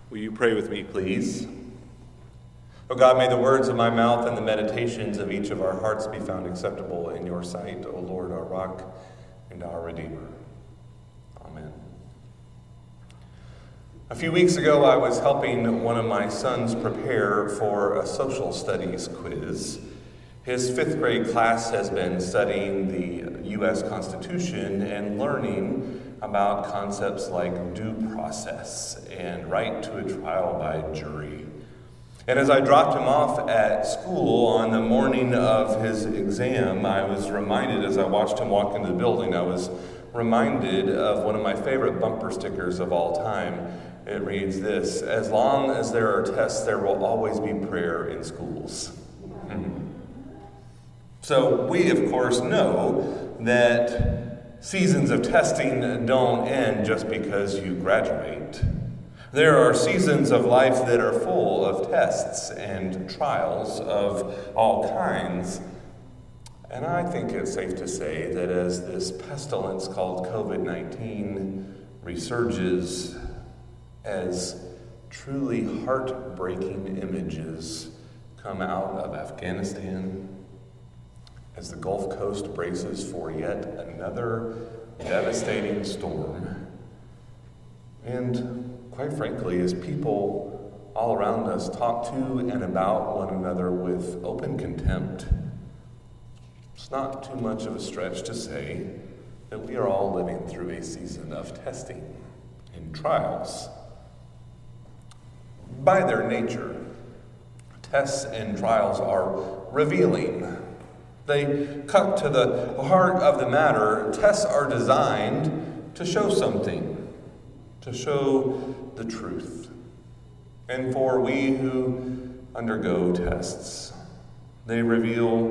Will you pray with me, please? Oh God, may the words of my mouth and the meditations of each of our hearts be found acceptable in your sight, O Lord, our rock and our Redeemer. Amen. A few weeks ago, I was helping one of my sons prepare for a social studies quiz. His fifth grade class has been studying the U.S. Constitution and learning about concepts like due process and right to a trial by jury. And as I dropped him off at school on the morning of his exam, I was reminded, as I watched him walk into the building, I was reminded of one of my favorite bumper stickers of all time. It reads this: "As long as there are tests, there will always be prayer in schools." So we, of course, know that seasons of testing don't end just because you graduate. There are seasons of life that are full of tests and trials of all kinds. And I think it's safe to say that as this pestilence called COVID-19 resurges, as truly heartbreaking images come out of Afghanistan, as the Gulf Coast braces for yet another devastating storm, and quite frankly, as people all around us talk to and about one another with open contempt, it's not too much of a stretch to say that we are all living through a season of testing and trials. By their nature, tests and trials are revealing. They cut to the heart of the matter. Tests are designed to show something, to show the truth. And for we who undergo tests, they reveal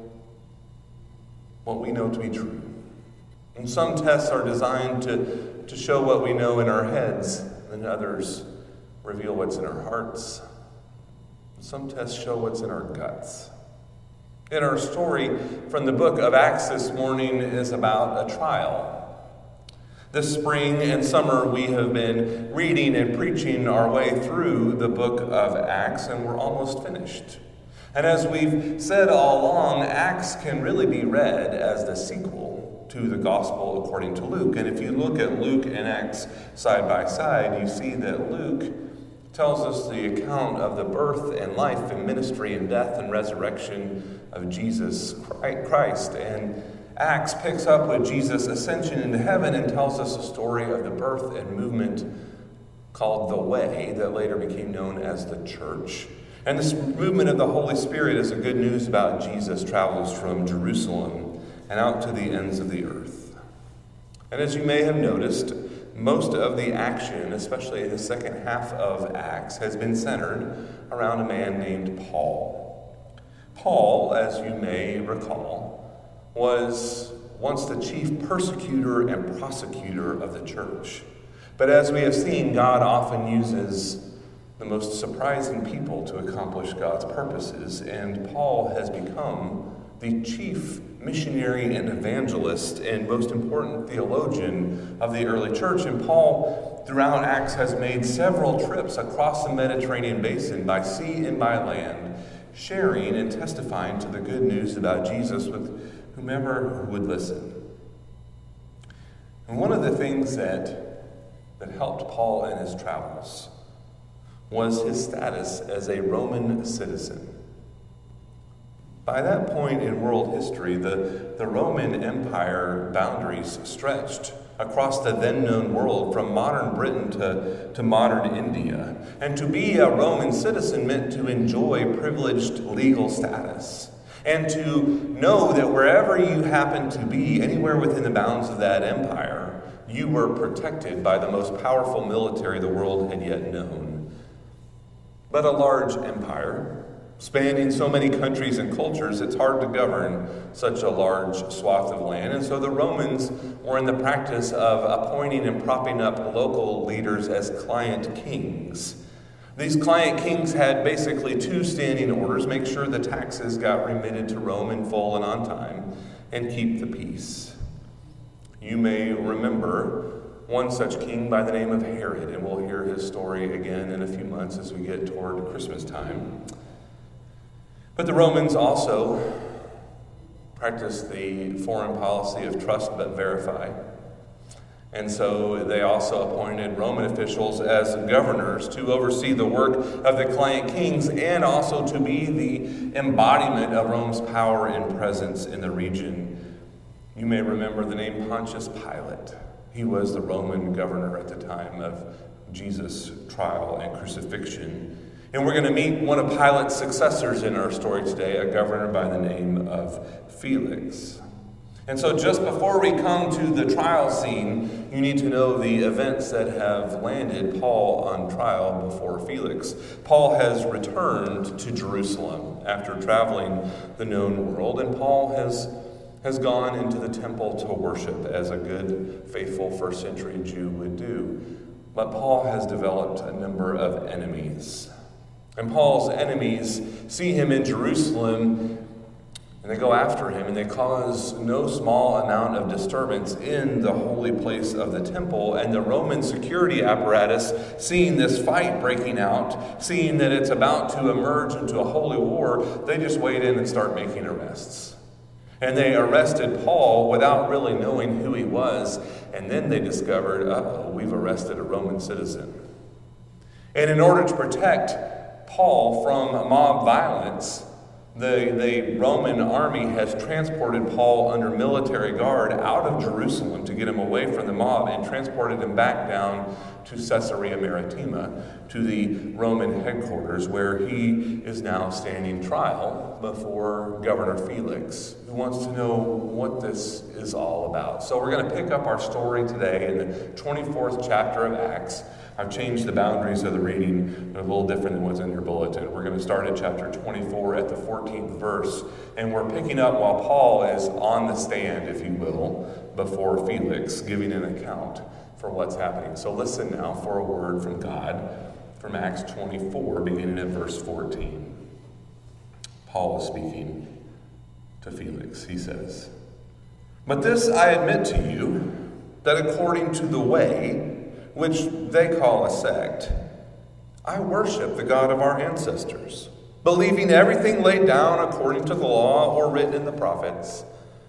what we know to be true. And some tests are designed to show what we know in our heads, and others reveal what's in our hearts. Some tests show what's in our guts. And our story from the book of Acts this morning is about a trial. This spring and summer we have been reading and preaching our way through the book of Acts, and we're almost finished. And as we've said all along, Acts can really be read as the sequel to the Gospel according to Luke. And if you look at Luke and Acts side by side, you see that Luke tells us the account of the birth and life and ministry and death and resurrection of Jesus Christ. And Acts picks up with Jesus' ascension into heaven and tells us a story of the birth and movement called the Way that later became known as the Church. And this movement of the Holy Spirit is the good news about Jesus travels from Jerusalem and out to the ends of the earth. And as you may have noticed, most of the action, especially in the second half of Acts, has been centered around a man named Paul. Paul, as you may recall, was once the chief persecutor and prosecutor of the church. But as we have seen, God often uses the most surprising people to accomplish God's purposes, and Paul has become the chief missionary and evangelist and most important theologian of the early church. And Paul, throughout Acts, has made several trips across the Mediterranean basin by sea and by land, sharing and testifying to the good news about Jesus with whomever would listen. And one of the things that helped Paul in his travels was his status as a Roman citizen. By that point in world history, the Roman Empire boundaries stretched across the then-known world from modern Britain to modern India. And to be a Roman citizen meant to enjoy privileged legal status, and to know that wherever you happened to be, anywhere within the bounds of that empire, you were protected by the most powerful military the world had yet known. But a large empire, spanning so many countries and cultures, it's hard to govern such a large swath of land. And so the Romans were in the practice of appointing and propping up local leaders as client kings. These client kings had basically two standing orders: make sure the taxes got remitted to Rome in full and on time, and keep the peace. You may remember one such king by the name of Herod, and we'll hear his story again in a few months as we get toward Christmas time. But the Romans also practiced the foreign policy of trust but verify. And so they also appointed Roman officials as governors to oversee the work of the client kings and also to be the embodiment of Rome's power and presence in the region. You may remember the name Pontius Pilate. He was the Roman governor at the time of Jesus' trial and crucifixion. And we're going to meet one of Pilate's successors in our story today, a governor by the name of Felix. And so just before we come to the trial scene, you need to know the events that have landed Paul on trial before Felix. Paul has returned to Jerusalem after traveling the known world, and Paul has gone into the temple to worship as a good, faithful first century Jew would do. But Paul has developed a number of enemies. And Paul's enemies see him in Jerusalem, and they go after him, and they cause no small amount of disturbance in the holy place of the temple. And the Roman security apparatus, seeing this fight breaking out, seeing that it's about to emerge into a holy war, they just wade in and start making arrests. And they arrested Paul without really knowing who he was, and then they discovered, we've arrested a Roman citizen. And in order to protect Paul from mob violence, the Roman army has transported Paul under military guard out of Jerusalem to get him away from the mob and transported him back down to Caesarea Maritima, to the Roman headquarters, where he is now standing trial before Governor Felix, who wants to know what this is all about. So we're going to pick up our story today in the 24th chapter of Acts. I've changed the boundaries of the reading. They're a little different than what's in your bulletin. We're going to start at chapter 24 at the 14th verse. And we're picking up while Paul is on the stand, if you will, before Felix, giving an account for what's happening. So listen now for a word from God from Acts 24, beginning at verse 14. Paul is speaking to Felix. He says, "But this I admit to you, that according to the way, which they call a sect, I worship the God of our ancestors, believing everything laid down according to the law or written in the prophets.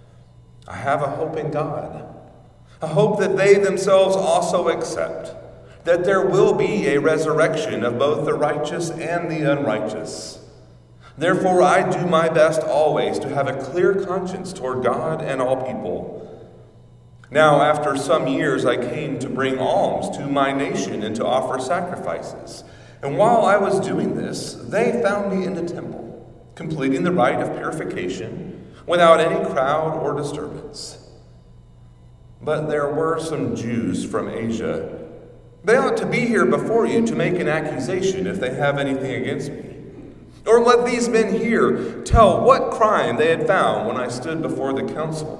I have a hope in God, a hope that they themselves also accept, that there will be a resurrection of both the righteous and the unrighteous. Therefore I do my best always to have a clear conscience toward God and all people. Now, after some years, I came to bring alms to my nation and to offer sacrifices. And while I was doing this, they found me in the temple, completing the rite of purification without any crowd or disturbance. But there were some Jews from Asia. They ought to be here before you to make an accusation if they have anything against me. Or let these men here tell what crime they had found when I stood before the council.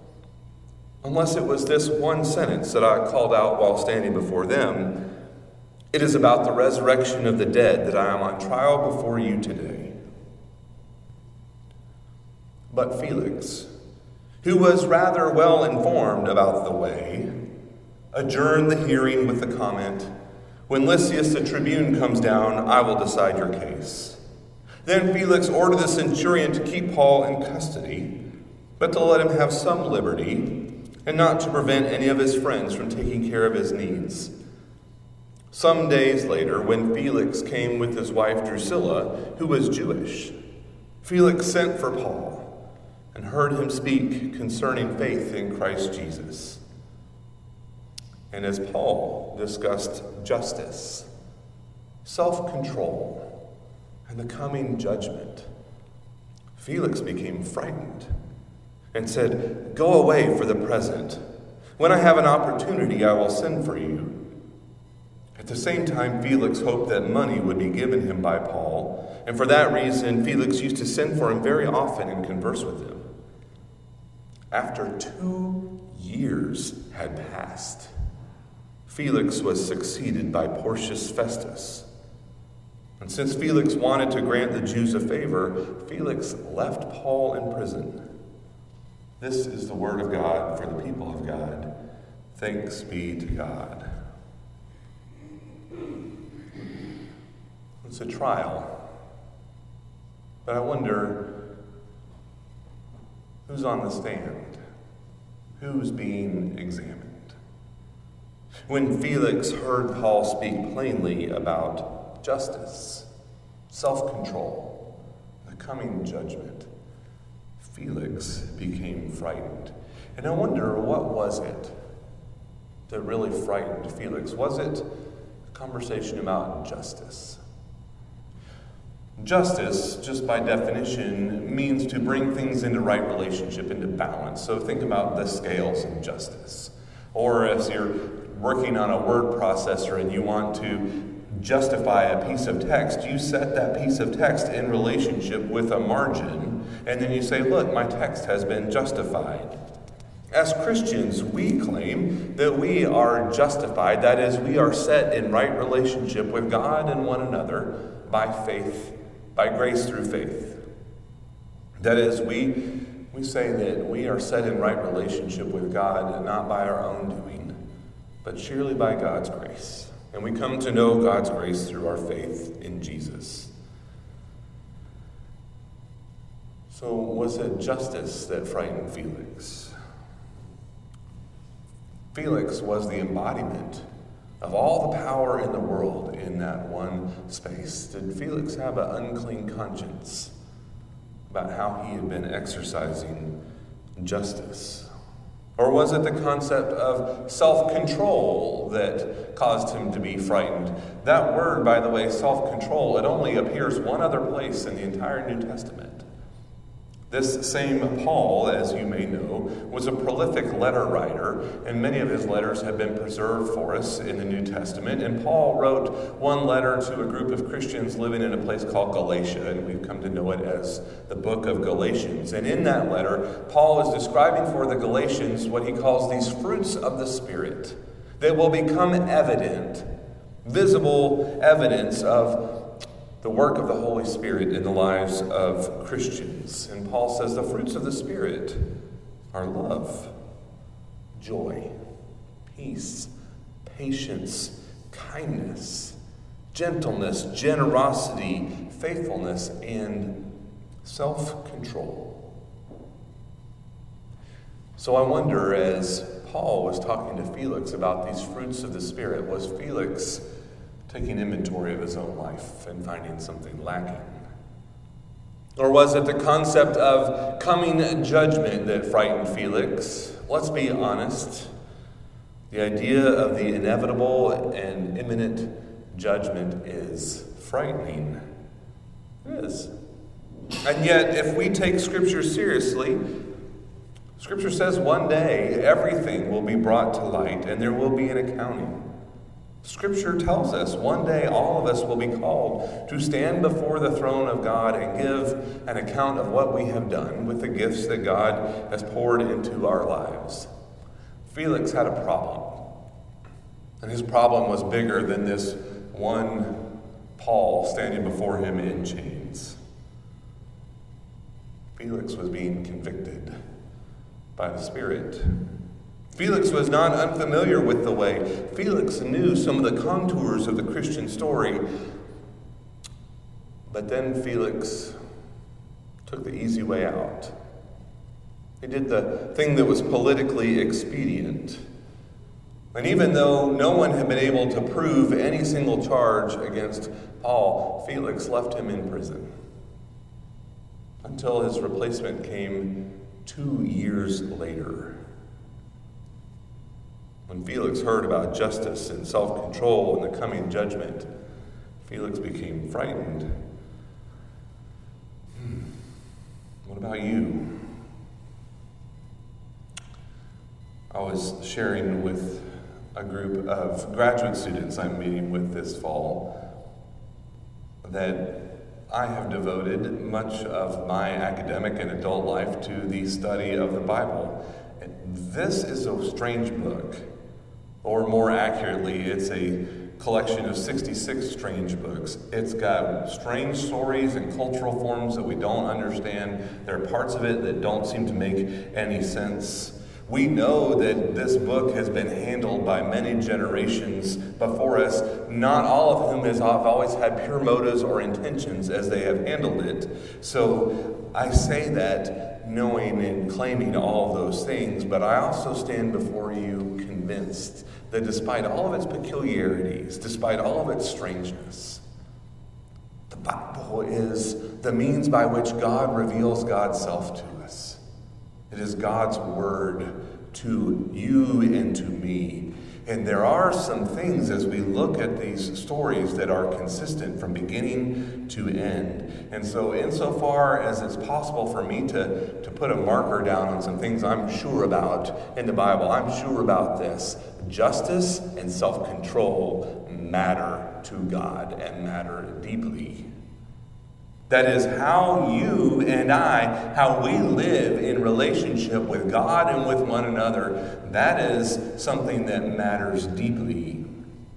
Unless it was this one sentence that I called out while standing before them, it is about the resurrection of the dead that I am on trial before you today." But Felix, who was rather well informed about the way, adjourned the hearing with the comment, "When Lysias the tribune comes down, I will decide your case." Then Felix ordered the centurion to keep Paul in custody, but to let him have some liberty, and not to prevent any of his friends from taking care of his needs. Some days later, when Felix came with his wife Drusilla, who was Jewish, Felix sent for Paul and heard him speak concerning faith in Christ Jesus. And as Paul discussed justice, self-control, and the coming judgment, Felix became frightened and said, "Go away for the present. When I have an opportunity, I will send for you." At the same time, Felix hoped that money would be given him by Paul, and for that reason, Felix used to send for him very often and converse with him. After 2 years had passed, Felix was succeeded by Porcius Festus. And since Felix wanted to grant the Jews a favor, Felix left Paul in prison. This is the word of God for the people of God. Thanks be to God. It's a trial, but I wonder who's on the stand, who's being examined. When Felix heard Paul speak plainly about justice, self-control, the coming judgment, Felix became frightened. And I wonder, what was it that really frightened Felix? Was it a conversation about justice? Justice, just by definition, means to bring things into right relationship, into balance. So think about the scales of justice. Or if you're working on a word processor and you want to justify a piece of text, you set that piece of text in relationship with a margin, and then you say, look, my text has been justified. As Christians, we claim that we are justified, that is, we are set in right relationship with God and one another by faith, by grace through faith. That is, we say that we are set in right relationship with God, not by our own doing, but surely by God's grace. And we come to know God's grace through our faith in Jesus. So was it justice that frightened Felix? Felix was the embodiment of all the power in the world in that one space. Did Felix have an unclean conscience about how he had been exercising justice? Or was it the concept of self-control that caused him to be frightened? That word, by the way, self-control, it only appears one other place in the entire New Testament. This same Paul, as you may know, was a prolific letter writer, and many of his letters have been preserved for us in the New Testament. And Paul wrote one letter to a group of Christians living in a place called Galatia, and we've come to know it as the book of Galatians. And in that letter, Paul is describing for the Galatians what he calls these fruits of the Spirit that will become evident, visible evidence of the work of the Holy Spirit in the lives of Christians. And Paul says the fruits of the Spirit are love, joy, peace, patience, kindness, gentleness, generosity, faithfulness, and self-control. So I wonder, as Paul was talking to Felix about these fruits of the Spirit, was Felix taking inventory of his own life and finding something lacking? Or was it the concept of coming judgment that frightened Felix? Let's be honest. The idea of the inevitable and imminent judgment is frightening. It is. And yet, if we take Scripture seriously, Scripture says one day everything will be brought to light and there will be an accounting. Scripture tells us one day all of us will be called to stand before the throne of God and give an account of what we have done with the gifts that God has poured into our lives. Felix had a problem, and his problem was bigger than this one Paul standing before him in chains. Felix was being convicted by the Spirit. Felix was not unfamiliar with the way. Felix knew some of the contours of the Christian story. But then Felix took the easy way out. He did the thing that was politically expedient. And even though no one had been able to prove any single charge against Paul, Felix left him in prison until his replacement came 2 years later. When Felix heard about justice and self-control and the coming judgment, Felix became frightened. What about you? I was sharing with a group of graduate students I'm meeting with this fall that I have devoted much of my academic and adult life to the study of the Bible. This is a strange book. Or more accurately, it's a collection of 66 strange books. It's got strange stories and cultural forms that we don't understand. There are parts of it that don't seem to make any sense. We know that this book has been handled by many generations before us, not all of whom have always had pure motives or intentions as they have handled it. So I say that knowing and claiming all of those things, but I also stand before you convinced that despite all of its peculiarities, despite all of its strangeness, the Bible is the means by which God reveals God's self to us. It is God's word to you and to me. And there are some things as we look at these stories that are consistent from beginning to end. And so insofar as it's possible for me to put a marker down on some things I'm sure about in the Bible, I'm sure about this. Justice and self-control matter to God and matter deeply. That is how you and I, how we live in relationship with God and with one another. That is something that matters deeply.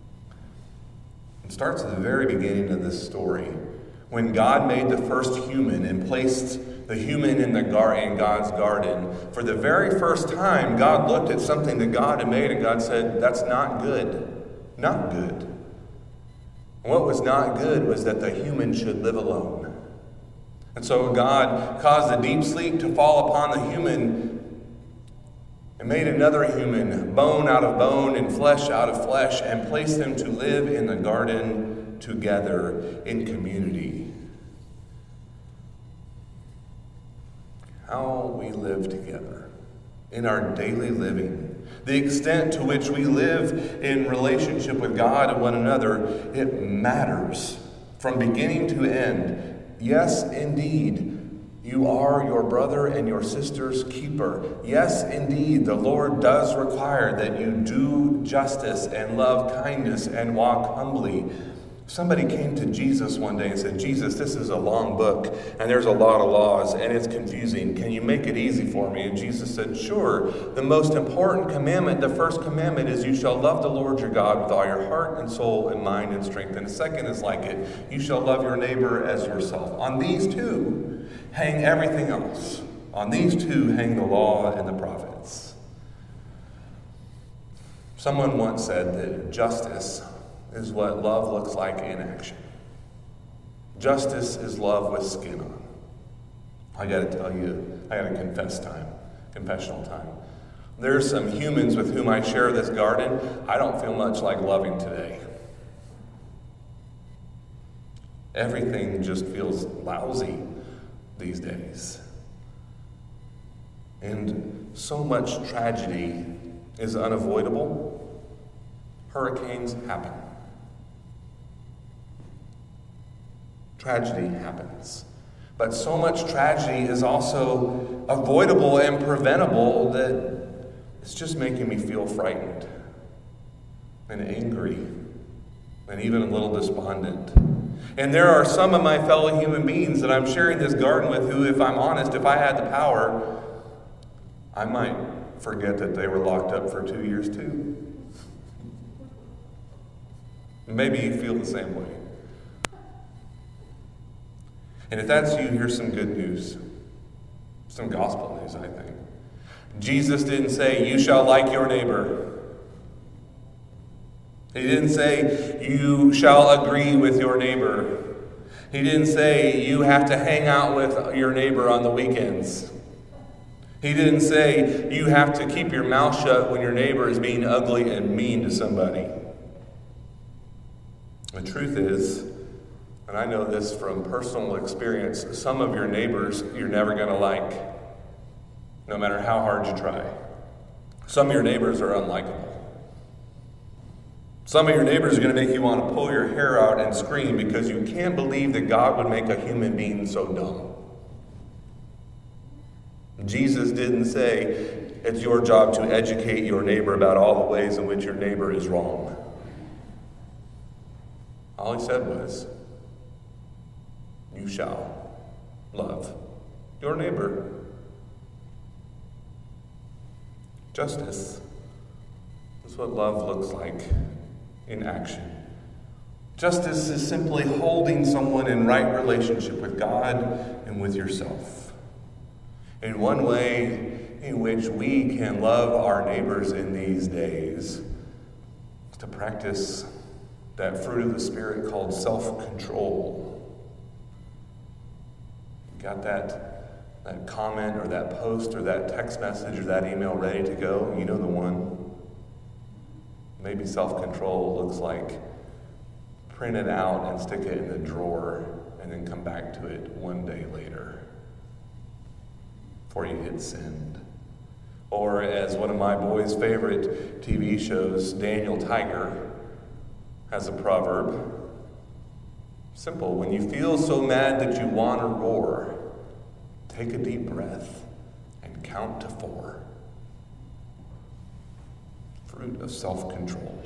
It starts at the very beginning of this story. When God made the first human and placed the human in God's garden, for the very first time, God looked at something that God had made and God said, that's not good. Not good. And what was not good was that the human should live alone. And so God caused a deep sleep to fall upon the human and made another human, bone out of bone and flesh out of flesh, and placed them to live in the garden together in community. How we live together in our daily living, the extent to which we live in relationship with God and one another, it matters from beginning to end. Yes, indeed, you are your brother and your sister's keeper. Yes, indeed, the Lord does require that you do justice and love kindness and walk humbly. Somebody came to Jesus one day and said, Jesus, this is a long book and there's a lot of laws and it's confusing. Can you make it easy for me? And Jesus said, sure. The most important commandment, the first commandment is you shall love the Lord your God with all your heart and soul and mind and strength. And the second is like it. You shall love your neighbor as yourself. On these two hang everything else. On these two hang the law and the prophets. Someone once said that justice is what love looks like in action. Justice is love with skin on. I got to tell you, I got to confessional time. There's some humans with whom I share this garden. I don't feel much like loving today. Everything just feels lousy these days. And so much tragedy is unavoidable. Hurricanes happen. Tragedy happens. But so much tragedy is also avoidable and preventable that it's just making me feel frightened and angry and even a little despondent. And there are some of my fellow human beings that I'm sharing this garden with who, if I'm honest, if I had the power, I might forget that they were locked up for 2 years too. Maybe you feel the same way. And if that's you, here's some good news. Some gospel news, I think. Jesus didn't say, you shall like your neighbor. He didn't say, you shall agree with your neighbor. He didn't say, you have to hang out with your neighbor on the weekends. He didn't say, you have to keep your mouth shut when your neighbor is being ugly and mean to somebody. The truth is, and I know this from personal experience, some of your neighbors you're never going to like, no matter how hard you try. Some of your neighbors are unlikable. Some of your neighbors are going to make you want to pull your hair out and scream because you can't believe that God would make a human being so dumb. Jesus didn't say it's your job to educate your neighbor about all the ways in which your neighbor is wrong. All he said was, you shall love your neighbor. Justice is what love looks like in action. Justice is simply holding someone in right relationship with God and with yourself. In one way, in which we can love our neighbors in these days is to practice that fruit of the Spirit called self-control. Got that comment or that post or that text message or that email ready to go? You know the one. Maybe self-control looks like print it out and stick it in the drawer and then come back to it one day later before you hit send. Or as one of my boys' favorite TV shows, Daniel Tiger, has a proverb. Simple. When you feel so mad that you want to roar, take a deep breath and count to 4. Fruit of self-control.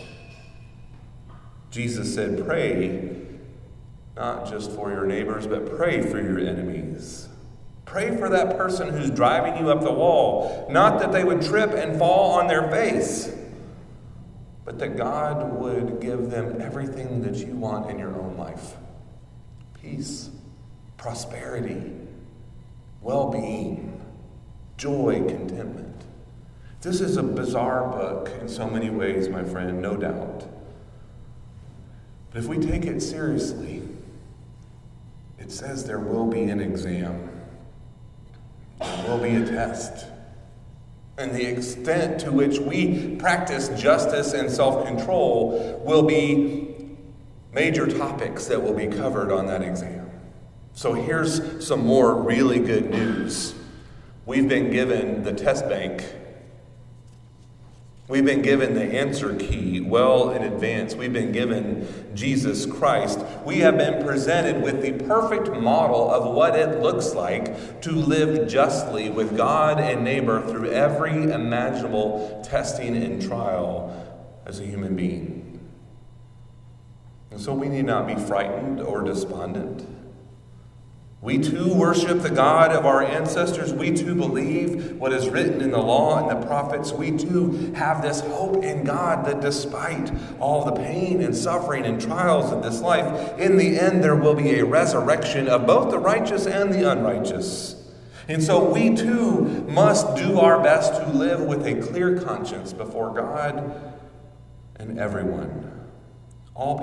Jesus said, pray not just for your neighbors, but pray for your enemies. Pray for that person who's driving you up the wall, not that they would trip and fall on their face, but that God would give them everything that you want in your own life. Peace, prosperity, well-being, joy, contentment. This is a bizarre book in so many ways, my friend, no doubt. But if we take it seriously, it says there will be an exam. There will be a test. And the extent to which we practice justice and self-control will be major topics that will be covered on that exam. So here's some more really good news. We've been given the test bank. We've been given the answer key well in advance. We've been given Jesus Christ. We have been presented with the perfect model of what it looks like to live justly with God and neighbor through every imaginable testing and trial as a human being. And so we need not be frightened or despondent. We too worship the God of our ancestors. We too believe what is written in the law and the prophets. We too have this hope in God that despite all the pain and suffering and trials of this life, in the end there will be a resurrection of both the righteous and the unrighteous. And so we too must do our best to live with a clear conscience before God and everyone. All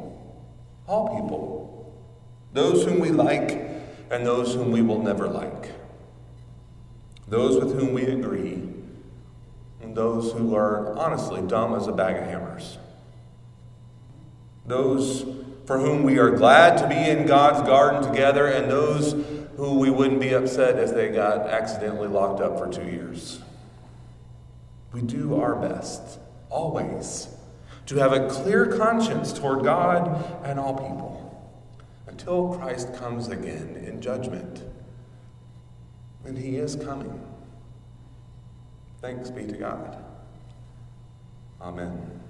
people. Those whom we like and those whom we will never like. Those with whom we agree, and those who are honestly dumb as a bag of hammers. Those for whom we are glad to be in God's garden together, and those who we wouldn't be upset if they got accidentally locked up for 2 years. We do our best, always, to have a clear conscience toward God and all people, until Christ comes again in judgment. And he is coming. Thanks be to God. Amen.